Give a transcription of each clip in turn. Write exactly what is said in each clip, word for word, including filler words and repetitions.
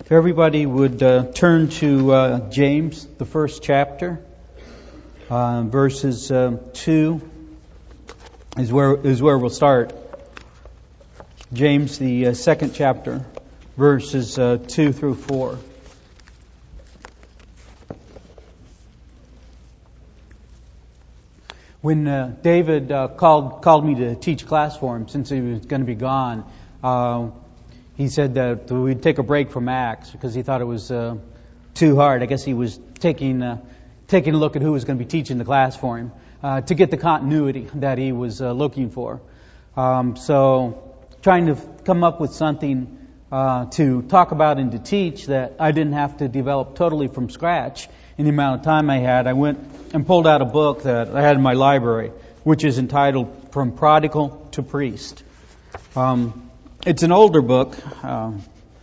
If everybody would uh, turn to uh, James, the first chapter, uh, verses uh, two is where is where we'll start. James, the uh, second chapter, verses uh, two through four. When uh, David uh, called called me to teach class for him, since he was going to be gone, uh, he said that we'd take a break from Acts because he thought it was uh, too hard. I guess he was taking uh, taking a look at who was going to be teaching the class for him uh, to get the continuity that he was uh, looking for. Um, so, trying to come up with something uh, to talk about and to teach that I didn't have to develop totally from scratch in the amount of time I had, I went and pulled out a book that I had in my library, which is entitled From Prodigal to Priest. Um, It's an older book. Um,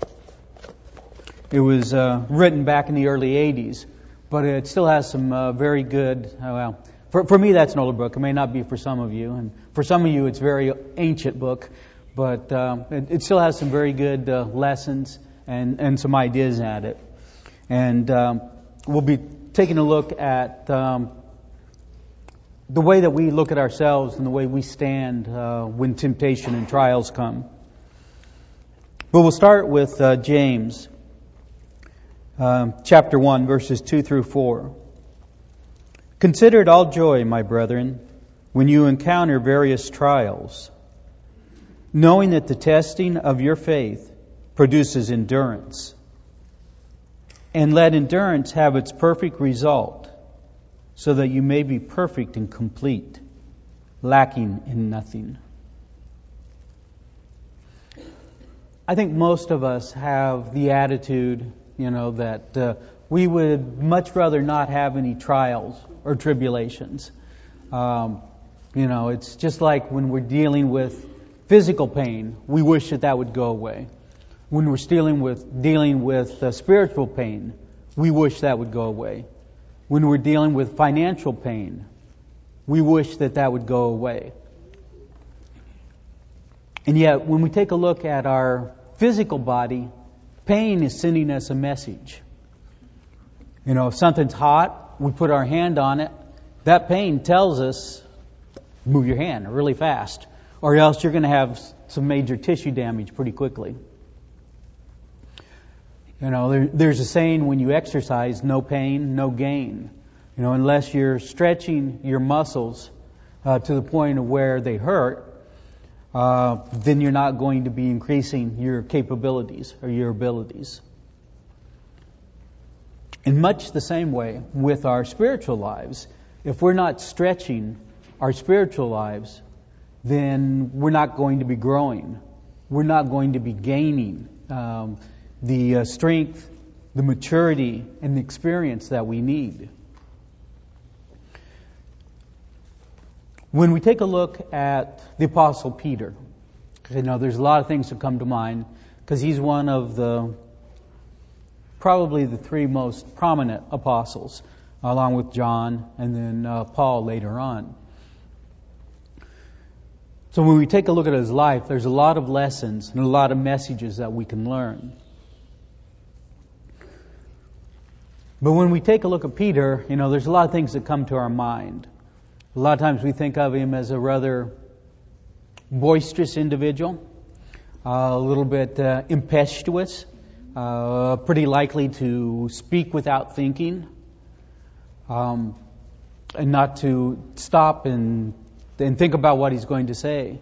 it was uh, written back in the early eighties, but it still has some uh, very good, uh, well, for, for me that's an older book. It may not be for some of you, and for some of you it's a very ancient book, but uh, it, it still has some very good uh, lessons and, and some ideas at it. And um, we'll be taking a look at um, the way that we look at ourselves and the way we stand uh, when temptation and trials come. But we'll start with uh, James, uh, chapter one, verses two through four. Consider it all joy, my brethren, when you encounter various trials, knowing that the testing of your faith produces endurance. And let endurance have its perfect result, so that you may be perfect and complete, lacking in nothing. I think most of us have the attitude, you know, that uh, we would much rather not have any trials or tribulations. Um, you know, it's just like when we're dealing with physical pain, we wish that that would go away. When we're dealing with dealing with uh, spiritual pain, we wish that would go away. When we're dealing with financial pain, we wish that that would go away. And yet, when we take a look at our physical body, pain is sending us a message. You know, if something's hot, we put our hand on it, that pain tells us, move your hand really fast, or else you're going to have some major tissue damage pretty quickly. You know, there, there's a saying, when you exercise, no pain, no gain. You know, unless you're stretching your muscles uh, to the point of where they hurt, Uh, then you're not going to be increasing your capabilities or your abilities. In much the same way with our spiritual lives, if we're not stretching our spiritual lives, then we're not going to be growing. We're not going to be gaining um, the uh, strength, the maturity, and the experience that we need. When we take a look at the Apostle Peter, you know, there's a lot of things that come to mind because he's one of the, probably the three most prominent apostles, along with John and then uh, Paul later on. So when we take a look at his life, there's a lot of lessons and a lot of messages that we can learn. But when we take a look at Peter, you know, there's a lot of things that come to our mind. A lot of times we think of him as a rather boisterous individual, uh, a little bit uh, impetuous, uh, pretty likely to speak without thinking, um, and not to stop and, and think about what he's going to say.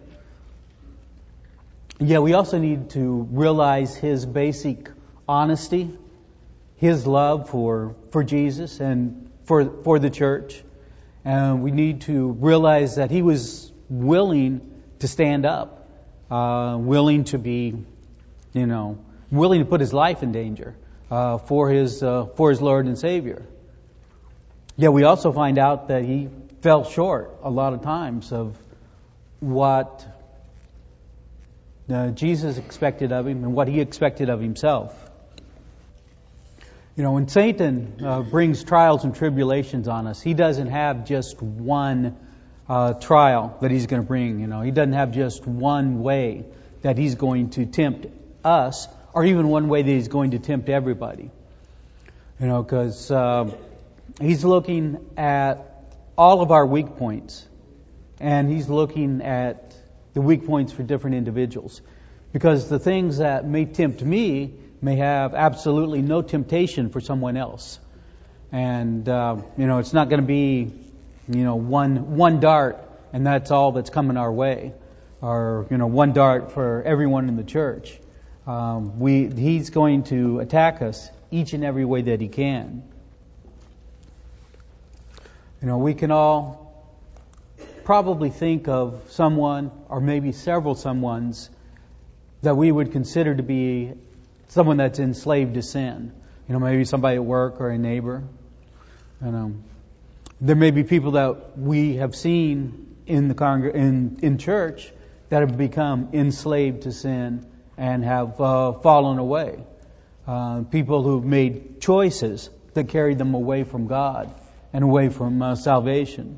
Yeah, we also need to realize his basic honesty, his love for, for Jesus and for, for the church. And we need to realize that he was willing to stand up, uh, willing to be, you know, willing to put his life in danger uh, for his uh, for his Lord and Savior. Yet we also find out that he fell short a lot of times of what uh, Jesus expected of him and what he expected of himself. You know, when Satan uh, brings trials and tribulations on us, he doesn't have just one uh, trial that he's going to bring. You know, he doesn't have just one way that he's going to tempt us or even one way that He's going to tempt everybody. You know, because uh, He's looking at all of our weak points, and He's looking at the weak points for different individuals. Because the things that may tempt me may have absolutely no temptation for someone else. And, uh, you know, it's not going to be, you know, one one dart and that's all that's coming our way. Or, you know, one dart for everyone in the church. Um, we He's going to attack us each and every way that He can. You know, we can all probably think of someone, or maybe several someones, that we would consider to be someone that's enslaved to sin. You know, maybe somebody at work or a neighbor. You know, there may be people that we have seen in the congreg- in in church that have become enslaved to sin and have uh, fallen away. Uh, people who've made choices that carried them away from God and away from uh, salvation.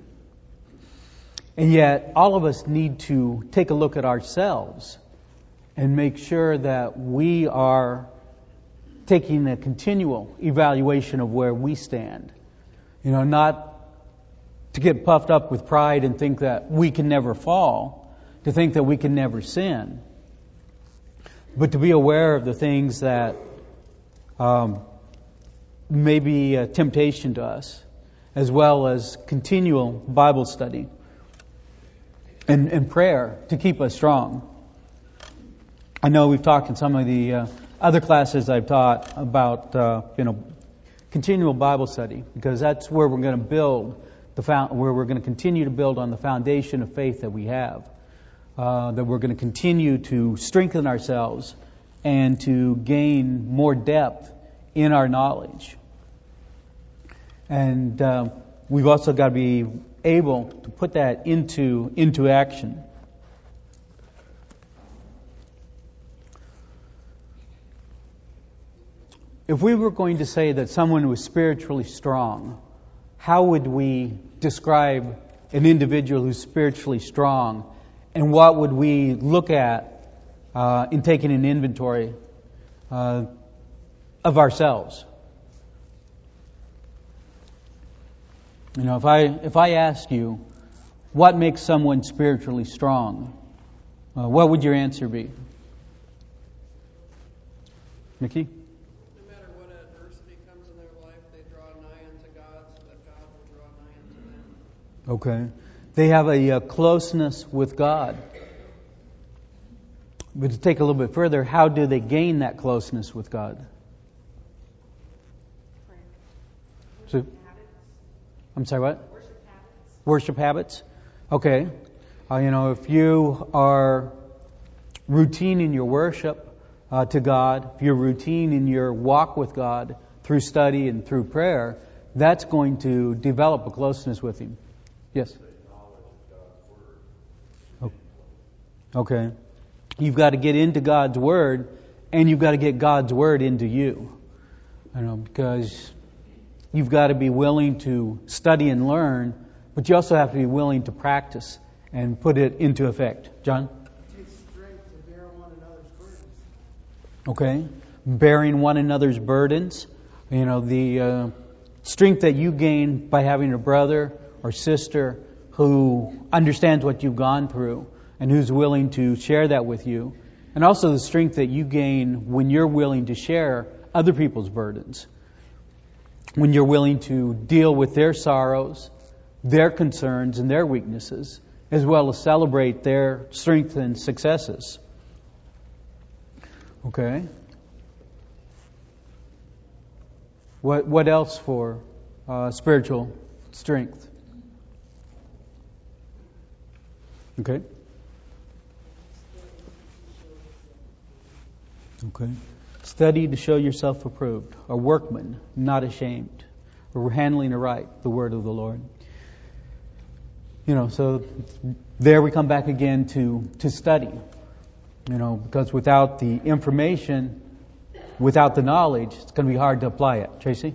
And yet, all of us need to take a look at ourselves and make sure that we are taking a continual evaluation of where we stand. You know, not to get puffed up with pride and think that we can never fall, to think that we can never sin, but to be aware of the things that um, may be a temptation to us, as well as continual Bible study and, and prayer to keep us strong. I know we've talked in some of the uh, other classes I've taught about, uh, you know, continual Bible study, because that's where we're going to build the found, where we're going to continue to build on the foundation of faith that we have. Uh, that we're going to continue to strengthen ourselves and to gain more depth in our knowledge. And uh, we've also got to be able to put that into into action. If we were going to say that someone was spiritually strong, how would we describe an individual who's spiritually strong? And what would we look at uh, in taking an inventory uh, of ourselves? You know, if I if I ask you, what makes someone spiritually strong, uh, what would your answer be? Mickey? No matter what adversity comes in their life, they draw nigh unto God, so that God will draw nigh unto them. Okay. They have a uh, closeness with God. But to take a little bit further, how do they gain that closeness with God? So, I'm sorry, what? Worship habits. Worship habits? Okay. Uh, you know, if you are routine in your worship uh, to God, if you're routine in your walk with God through study and through prayer, that's going to develop a closeness with Him. Yes? Okay. You've got to get into God's Word, and you've got to get God's Word into you. You know, because you've got to be willing to study and learn, but you also have to be willing to practice and put it into effect. John? It takes strength to bear one another's burdens. Okay. Bearing one another's burdens. You know, the uh, strength that you gain by having a brother or sister who understands what you've gone through and who's willing to share that with you. And also the strength that you gain when you're willing to share other people's burdens. When you're willing to deal with their sorrows, their concerns, and their weaknesses, as well as celebrate their strengths and successes. Okay. What what else for uh, spiritual strength? Okay. Okay. Study to show yourself approved, a workman, not ashamed, or handling aright the word of the Lord. You know, so there we come back again to, to study. You know, because without the information, without the knowledge, it's going to be hard to apply it. Tracy?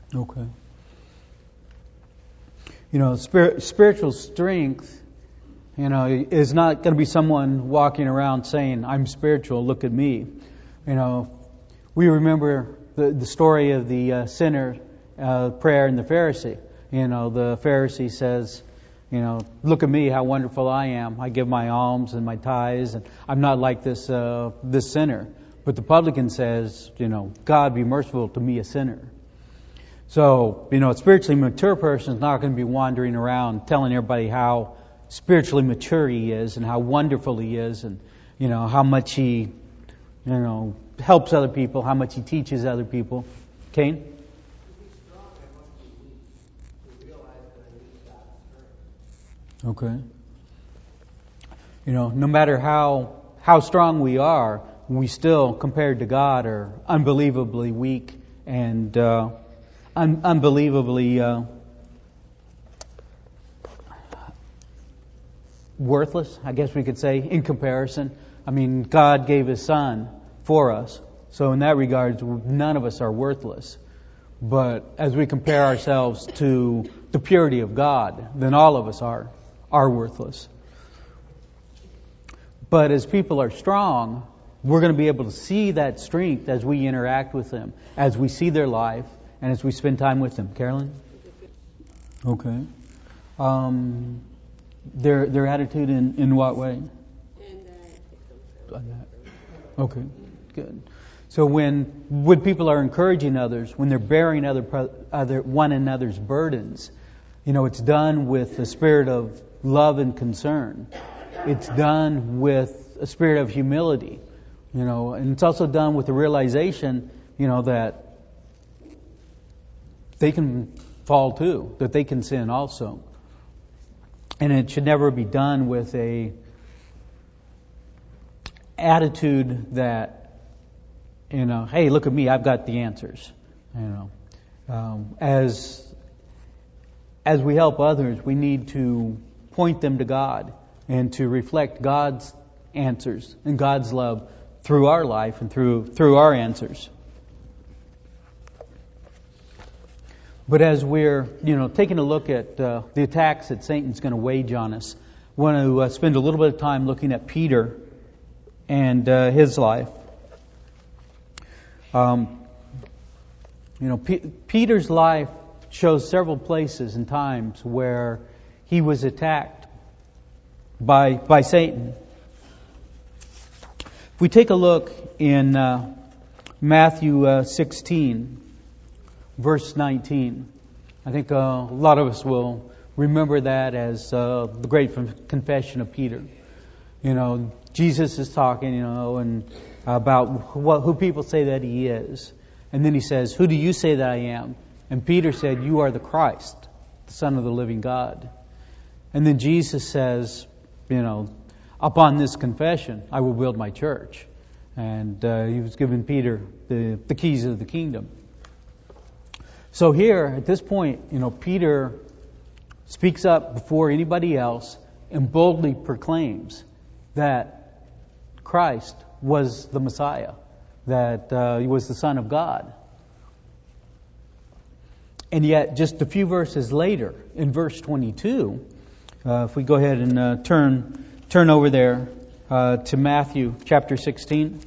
Okay. You know, spir- spiritual strength you know, is not going to be someone walking around saying, I'm spiritual, look at me. You know, we remember the, the story of the uh, sinner uh, prayer and the Pharisee. You know, the Pharisee says, you know, look at me, how wonderful I am. I give my alms and my tithes, and I'm not like this uh, this sinner. But the publican says, you know, God be merciful to me, a sinner. So, you know, a spiritually mature person is not going to be wandering around telling everybody how spiritually mature he is and how wonderful he is, and, you know, how much he, you know, helps other people, how much he teaches other people. Kane? Okay. You know, no matter how how strong we are, we still, compared to God, are unbelievably weak and uh, un- unbelievably uh, worthless, I guess we could say, in comparison. I mean, God gave His Son for us. So in that regard, none of us are worthless. But as we compare ourselves to the purity of God, then all of us are. are worthless. But as people are strong, we're going to be able to see that strength as we interact with them, as we see their life, and as we spend time with them. Carolyn? Okay. Um, their their attitude in, in what way? Okay, good. So when when people are encouraging others, when they're bearing other other one another's burdens, you know, it's done with the spirit of love and concern. It's done with a spirit of humility, you know, and it's also done with the realization, you know, that they can fall too, that they can sin also. And it should never be done with a attitude that, you know, hey, look at me, I've got the answers. You know, um, as as we help others, we need to point them to God and to reflect God's answers and God's love through our life and through through our answers. But as we're, you know, taking a look at uh, the attacks that Satan's going to wage on us, I want to uh, spend a little bit of time looking at Peter and uh, his life. Um, you know, P- Peter's life shows several places and times where he was attacked by by Satan. If we take a look in uh, Matthew uh, sixteen, verse nineteen, I think uh, a lot of us will remember that as uh, the great confession of Peter. You know, Jesus is talking, you know, and about what, who people say that He is. And then He says, who do you say that I am? And Peter said, you are the Christ, the Son of the living God. And then Jesus says, you know, upon this confession, I will build my church. And uh, He was giving Peter the, the keys of the kingdom. So here, at this point, you know, Peter speaks up before anybody else and boldly proclaims that Christ was the Messiah, that uh, He was the Son of God. And yet, just a few verses later, in verse twenty-two, uh, if we go ahead and uh, turn turn over there uh, to Matthew chapter sixteen,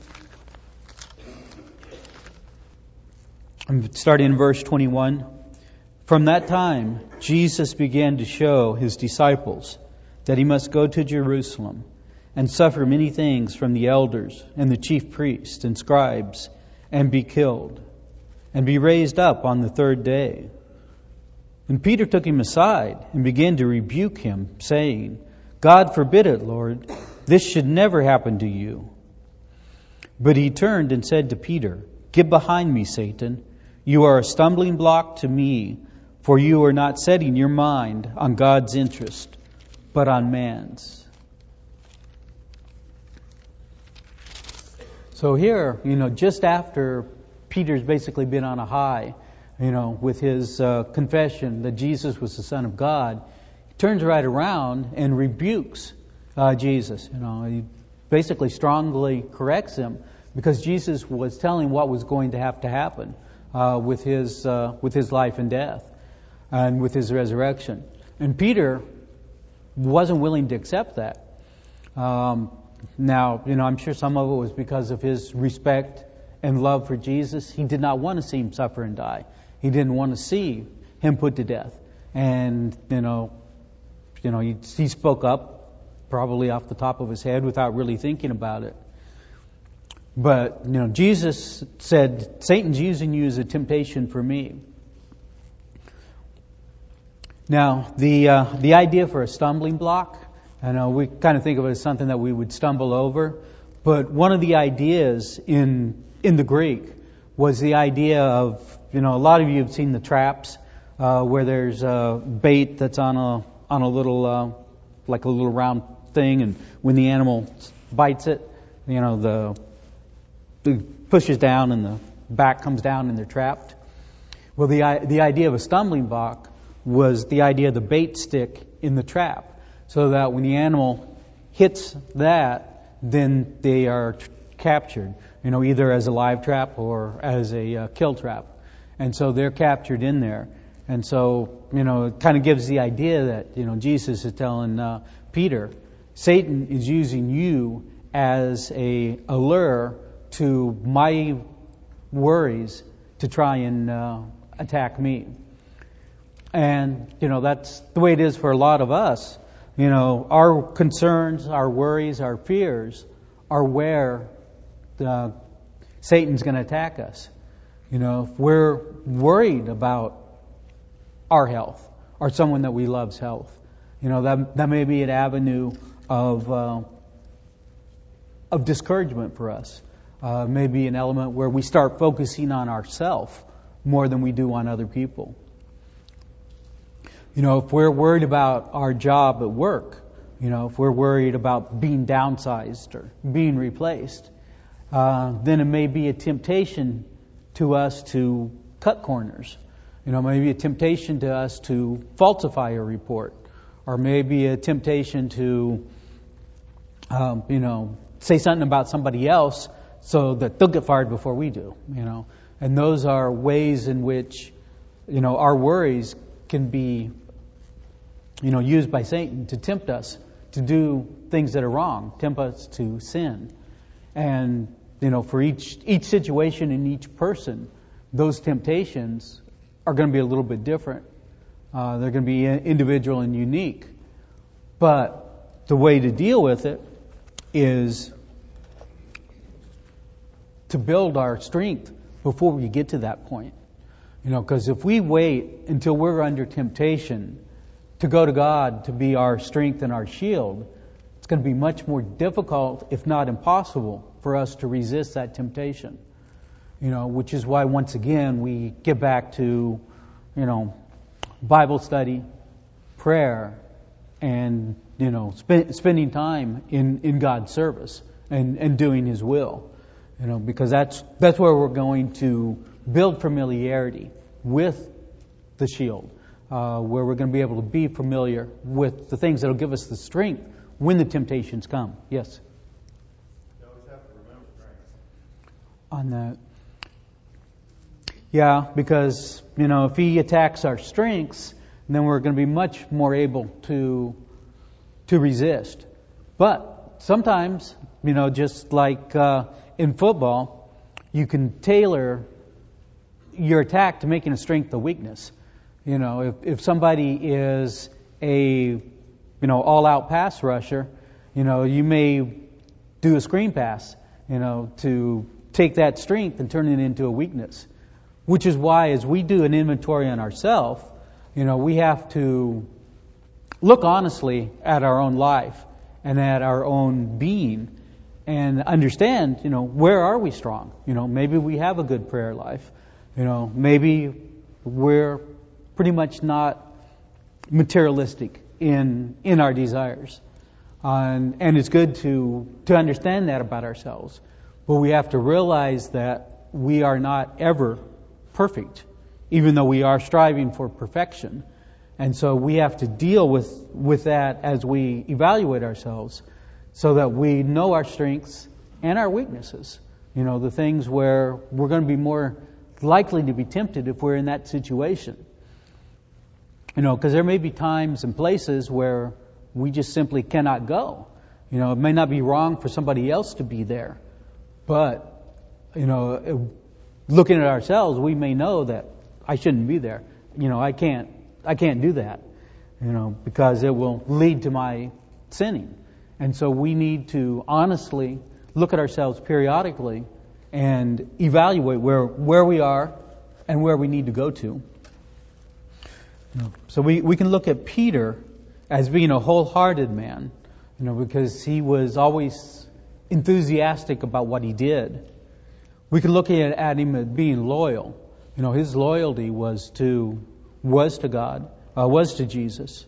I'm starting in verse twenty-one. From that time, Jesus began to show His disciples that He must go to Jerusalem and suffer many things from the elders and the chief priests and scribes, and be killed, and be raised up on the third day. And Peter took Him aside and began to rebuke Him, saying, God forbid it, Lord, this should never happen to you. But He turned and said to Peter, Get behind me, Satan. You are a stumbling block to me, for you are not setting your mind on God's interest, but on man's. So here, you know, just after Peter's basically been on a high, you know, with his uh, confession that Jesus was the Son of God, he turns right around and rebukes uh, Jesus. You know, he basically strongly corrects him because Jesus was telling what was going to have to happen uh, with his uh, with his life and death and with his resurrection. And Peter wasn't willing to accept that. Um, now, you know, I'm sure some of it was because of his respect and love for Jesus. He did not want to see him suffer and die. He didn't want to see him put to death. And, you know, you know, he, he spoke up probably off the top of his head without really thinking about it. But, you know, Jesus said, Satan's using you as a temptation for me. Now, the uh, the idea for a stumbling block, I know we kind of think of it as something that we would stumble over, but one of the ideas in in the Greek was the idea of, you know, a lot of you have seen the traps uh, where there's a bait that's on a on a little uh, like a little round thing, and when the animal bites it, you know, the it pushes down and the back comes down and they're trapped. Well, the the idea of a stumbling block was the idea of the bait stick in the trap, so that when the animal hits that, then they are t- captured, you know, either as a live trap or as a uh, kill trap. And so they're captured in there. And so, you know, it kind of gives the idea that, you know, Jesus is telling uh, Peter, Satan is using you as a, a lure to my worries to try and uh, attack me. And, you know, that's the way it is for a lot of us. You know, our concerns, our worries, our fears are where the, Satan's going to attack us. You know, if we're worried about our health or someone that we love's health, you know, that that may be an avenue of uh, of discouragement for us. Uh, maybe an element where we start focusing on ourselves more than we do on other people. You know, if we're worried about our job at work, you know, if we're worried about being downsized or being replaced, uh, then it may be a temptation to us to cut corners. You know, maybe a temptation to us to falsify a report, or maybe a temptation to, um, you know, say something about somebody else so that they'll get fired before we do. You know, and those are ways in which, you know, our worries can be, you know, used by Satan to tempt us to do things that are wrong, tempt us to sin. And, you know, for each each situation and each person, those temptations are going to be a little bit different. Uh, they're going to be individual and unique. But the way to deal with it is to build our strength before we get to that point. You know, because if we wait until we're under temptation to go to God to be our strength and our shield, it's going to be much more difficult, if not impossible, for us to resist that temptation. You know, which is why, once again, we get back to, you know, Bible study, prayer, and, you know, sp- spending time in, in God's service and, and doing His will. You know, because that's that's where we're going to build familiarity with the shield. Uh, where we're going to be able to be familiar with the things that will give us the strength when the temptations come. Yes? You always have to remember strength. On that. Yeah, because, you know, if he attacks our strengths, then we're going to be much more able to to resist. But sometimes, you know, just like uh, in football, you can tailor your attack to making a strength a weakness. You know, if, if somebody is a, you know, all-out pass rusher, you know, you may do a screen pass, you know, to take that strength and turn it into a weakness. Which is why, as we do an inventory on ourselves, you know, we have to look honestly at our own life and at our own being and understand, you know, where are we strong? You know, maybe we have a good prayer life. You know, maybe we're pretty much not materialistic in in our desires. Uh, and, and it's good to, to understand that about ourselves. But we have to realize that we are not ever perfect, even though we are striving for perfection. And so we have to deal with, with that as we evaluate ourselves so that we know our strengths and our weaknesses. You know, the things where we're going to be more likely to be tempted if we're in that situation. You know, because there may be times and places where we just simply cannot go. You know, it may not be wrong for somebody else to be there, but, you know, looking at ourselves, we may know that I shouldn't be there. You know, I can't, I can't do that, you know, because it will lead to my sinning. And so we need to honestly look at ourselves periodically and evaluate where, where we are and where we need to go to. You know, so we, we can look at Peter as being a wholehearted man, you know, because he was always enthusiastic about what he did. We can look at, at him as being loyal. You know, his loyalty was to was to God, uh, was to Jesus.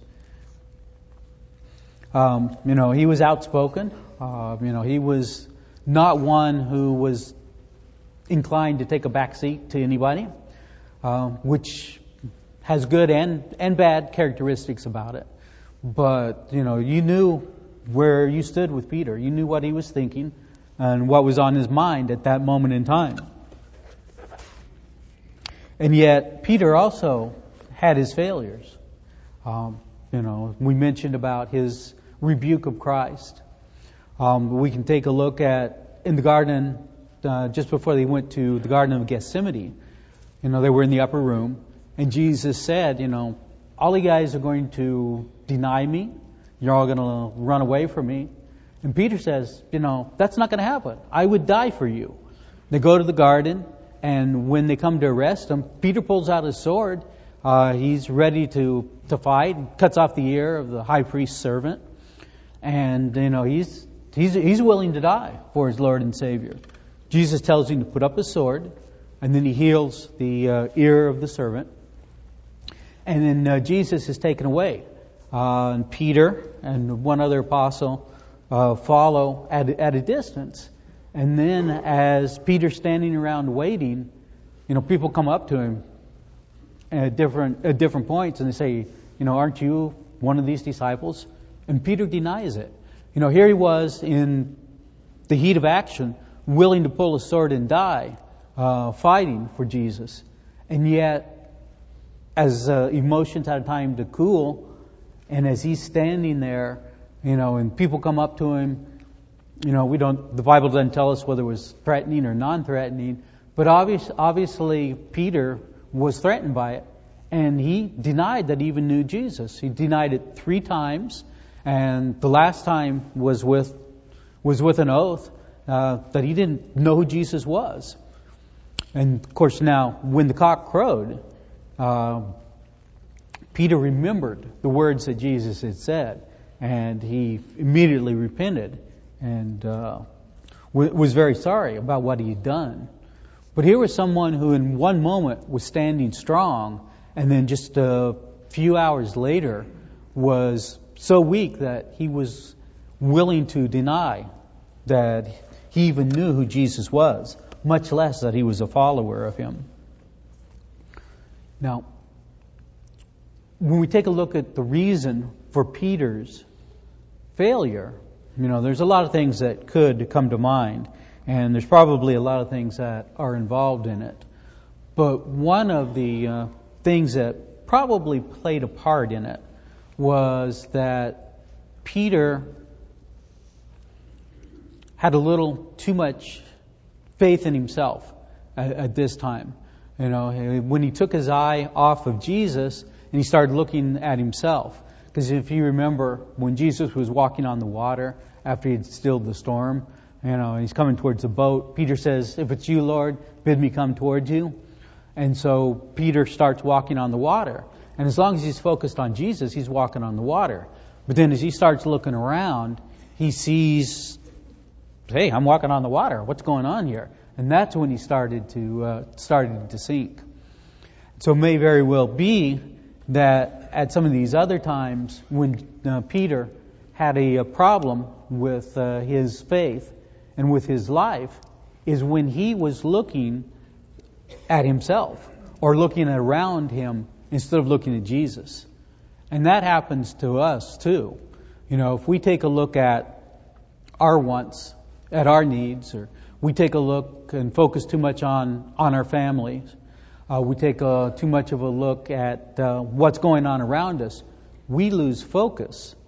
Um, you know, he was outspoken. Uh, you know, he was not one who was inclined to take a back seat to anybody, uh, which has good and, and bad characteristics about it. But, you know, you knew where you stood with Peter. You knew what he was thinking and what was on his mind at that moment in time. And yet, Peter also had his failures. Um, you know, we mentioned about his rebuke of Christ. Um, we can take a look at in the garden, uh, just before they went to the Garden of Gethsemane. You know, they were in the upper room, and Jesus said, you know, all you guys are going to deny me. You're all going to run away from me. And Peter says, you know, that's not going to happen. I would die for you. They go to the garden, and when they come to arrest him, Peter pulls out his sword. Uh, he's ready to, to fight, cuts off the ear of the high priest's servant. And, you know, he's, he's, he's willing to die for his Lord and Savior. Jesus tells him to put up his sword, and then he heals the uh, ear of the servant. And then uh, Jesus is taken away. Uh, and Peter and one other apostle uh, follow at, at a distance. And then as Peter's standing around waiting, you know, people come up to him at different at different points and they say, you know, aren't you one of these disciples? And Peter denies it. You know, here he was in the heat of action, willing to pull a sword and die, uh, fighting for Jesus. And yet, as uh, emotions had time to cool, and as he's standing there, you know, and people come up to him, you know, we don't, the Bible doesn't tell us whether it was threatening or non-threatening, but obvious, obviously Peter was threatened by it, and he denied that he even knew Jesus. He denied it three times, and the last time was with was with an oath uh, that he didn't know who Jesus was. And of course, now when the cock crowed, uh, Peter remembered the words that Jesus had said, and he immediately repented and uh, w- was very sorry about what he had done. But here was someone who in one moment was standing strong, and then just a few hours later was so weak that he was willing to deny that he even knew who Jesus was, much less that he was a follower of him. Now, when we take a look at the reason for Peter's failure, you know, there's a lot of things that could come to mind, and there's probably a lot of things that are involved in it. But one of the uh, things that probably played a part in it was that Peter had a little too much faith in himself at, at this time. You know, when he took his eye off of Jesus and he started looking at himself. Because if you remember, when Jesus was walking on the water after he had stilled the storm, you know, he's coming towards the boat, Peter says, "If it's you, Lord, bid me come towards you." And so Peter starts walking on the water. And as long as he's focused on Jesus, he's walking on the water. But then as he starts looking around, he sees, hey, I'm walking on the water. What's going on here? And that's when he started to uh, started to sink. So it may very well be that at some of these other times when uh, Peter had a, a problem with uh, his faith and with his life is when he was looking at himself or looking around him instead of looking at Jesus. And that happens to us too. You know, if we take a look at our wants, at our needs, or we take a look and focus too much on, on our families, uh, we take a, too much of a look at uh, what's going on around us, we lose focus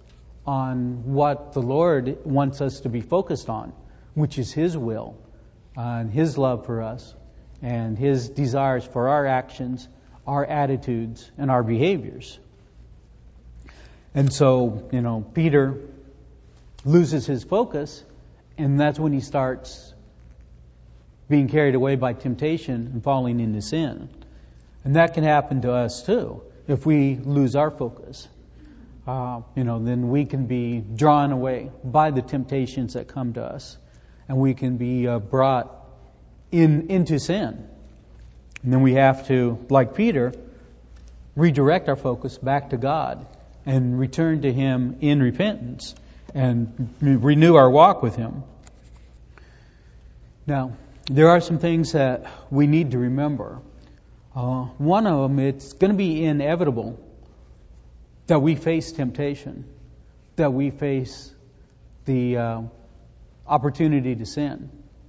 on what the Lord wants us to be focused on, which is His will, uh, and His love for us, and His desires for our actions, our attitudes, and our behaviors. And so, you know, Peter loses his focus, and that's when he starts being carried away by temptation and falling into sin. And that can happen to us too, if we lose our focus. Uh, you know, then we can be drawn away by the temptations that come to us, and we can be uh, brought in into sin. And then we have to, like Peter, redirect our focus back to God and return to Him in repentance and renew our walk with Him. Now, there are some things that we need to remember. Uh, one of them, it's going to be inevitable that we face temptation, that we face the uh, opportunity to sin.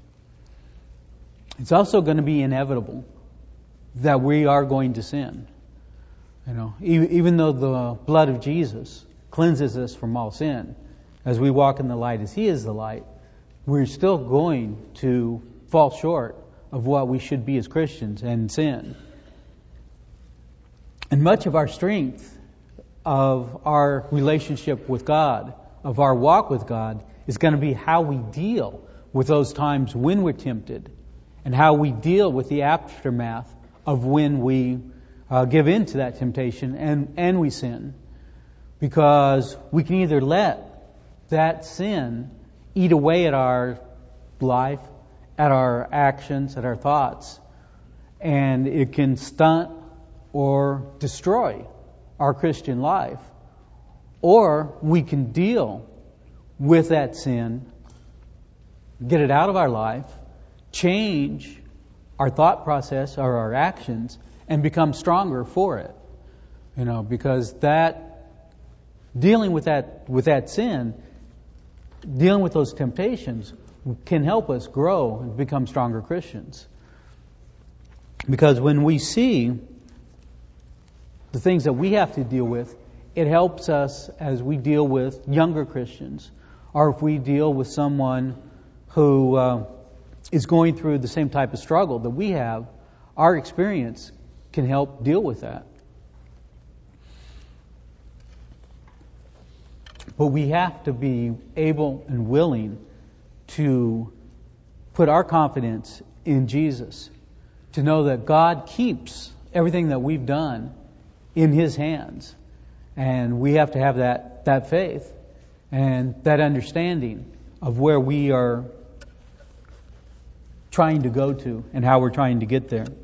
It's also going to be inevitable that we are going to sin. You know, even though the blood of Jesus cleanses us from all sin, as we walk in the light as He is the light, we're still going to fall short of what we should be as Christians and sin. And much of our strength of our relationship with God, of our walk with God, is going to be how we deal with those times when we're tempted, and how we deal with the aftermath of when we uh, give in to that temptation and, and we sin. Because we can either let that sin eat away at our life, at our actions, at our thoughts, and it can stunt or destroy our Christian life. Or we can deal with that sin, get it out of our life, change our thought process or our actions, and become stronger for it. You know, because that dealing with that with that sin, dealing with those temptations, can help us grow and become stronger Christians. Because when we see the things that we have to deal with, it helps us as we deal with younger Christians, or if we deal with someone who uh, is going through the same type of struggle that we have. Our experience can help deal with that. But we have to be able and willing to put our confidence in Jesus, to know that God keeps everything that we've done in His hands. And we have to have that, that faith and that understanding of where we are trying to go to and how we're trying to get there.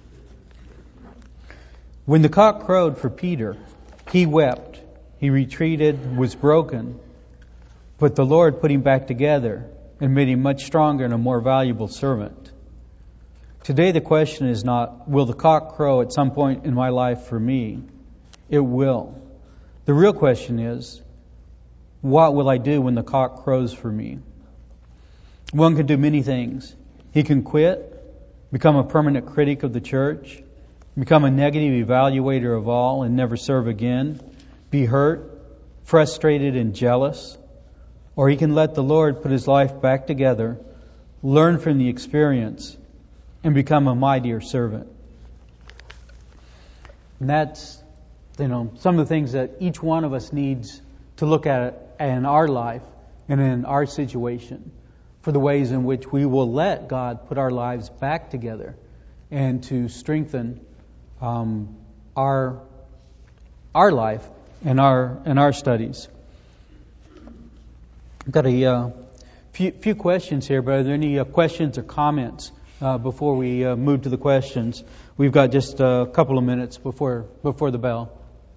When the cock crowed for Peter, he wept. He retreated, was broken. But the Lord put him back together and made him much stronger and a more valuable servant. Today the question is not, will the cock crow at some point in my life for me? It will. The real question is, what will I do when the cock crows for me? One can do many things. He can quit, become a permanent critic of the church, become a negative evaluator of all and never serve again, be hurt, frustrated, and jealous. Or he can let the Lord put his life back together, learn from the experience, and become a mightier servant. And that's, you know, some of the things that each one of us needs to look at in our life and in our situation, for the ways in which we will let God put our lives back together and to strengthen um, our our life and our and our studies. I've got a uh, few, few questions here, but are there any uh, questions or comments uh, before we uh, move to the questions? We've got just a couple of minutes before before the bell.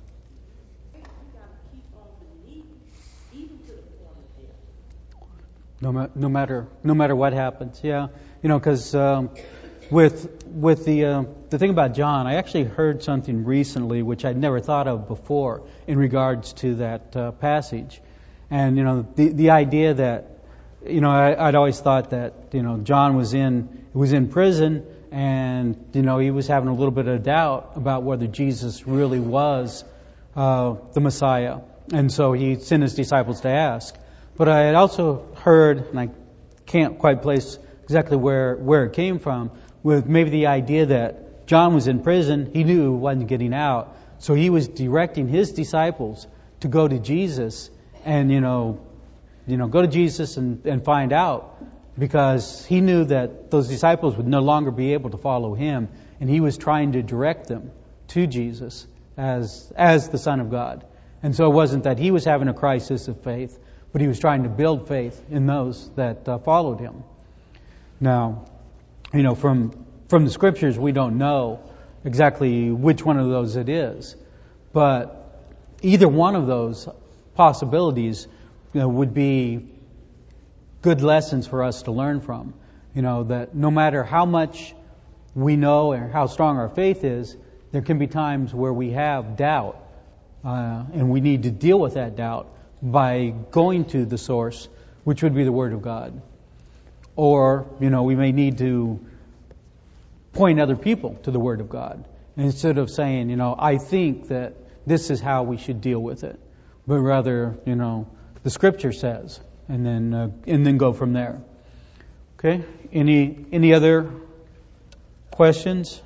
No, ma- no matter no matter what happens, yeah, you know, because um, with with the uh, the thing about John, I actually heard something recently which I'd never thought of before in regards to that uh, passage, and you know, the the idea that, you know, I, I'd always thought that, you know, John was in was in prison, and you know, he was having a little bit of doubt about whether Jesus really was uh, the Messiah, And so he sent his disciples to ask. But I had also heard, and I can't quite place exactly where, where it came from, with maybe the idea that John was in prison, he knew he wasn't getting out. So he was directing his disciples to go to Jesus and, you know, you know, go to Jesus and, and find out, because he knew that those disciples would no longer be able to follow him, and he was trying to direct them to Jesus as as the Son of God. And so it wasn't that he was having a crisis of faith, but he was trying to build faith in those that uh, followed him. Now, you know, from from the scriptures, we don't know exactly which one of those it is, but either one of those possibilities, you know, would be good lessons for us to learn from. You know, that no matter how much we know or how strong our faith is, there can be times where we have doubt, uh, and we need to deal with that doubt by going to the source, which would be the Word of God. Or, you know, we may need to point other people to the Word of God, instead of saying, you know, I think that this is how we should deal with it, but rather, you know, the Scripture says, and then uh, and then go from there. Okay. Any any other questions?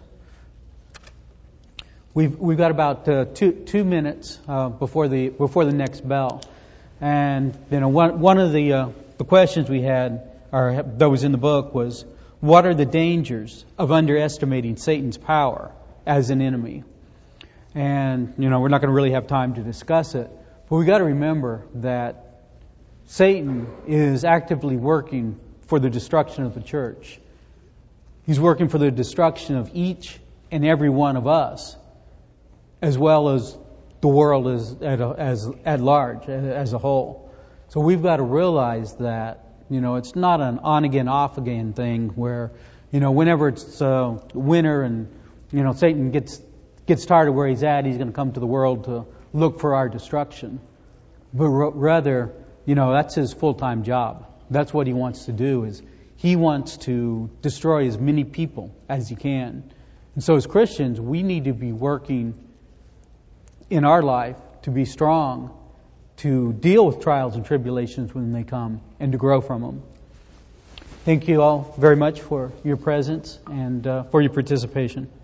We've we've got about uh, two two minutes uh, before the before the next bell, and you know one one of the uh, the questions we had, or that was in the book, was, what are the dangers of underestimating Satan's power as an enemy? And you know we're not going to really have time to discuss it, but we got to remember that Satan is actively working for the destruction of the church. He's working for the destruction of each and every one of us, as well as the world as at, as at large, as a whole. So we've got to realize that, you know, it's not an on again, off again thing where, you know, whenever it's uh, winter and, you know, Satan gets gets tired of where he's at, he's going to come to the world to look for our destruction. But r- rather, you know, that's his full-time job. That's what he wants to do, is he wants to destroy as many people as he can. And so as Christians, we need to be working in our life to be strong, to deal with trials and tribulations when they come, and to grow from them. Thank you all very much for your presence and uh, for your participation.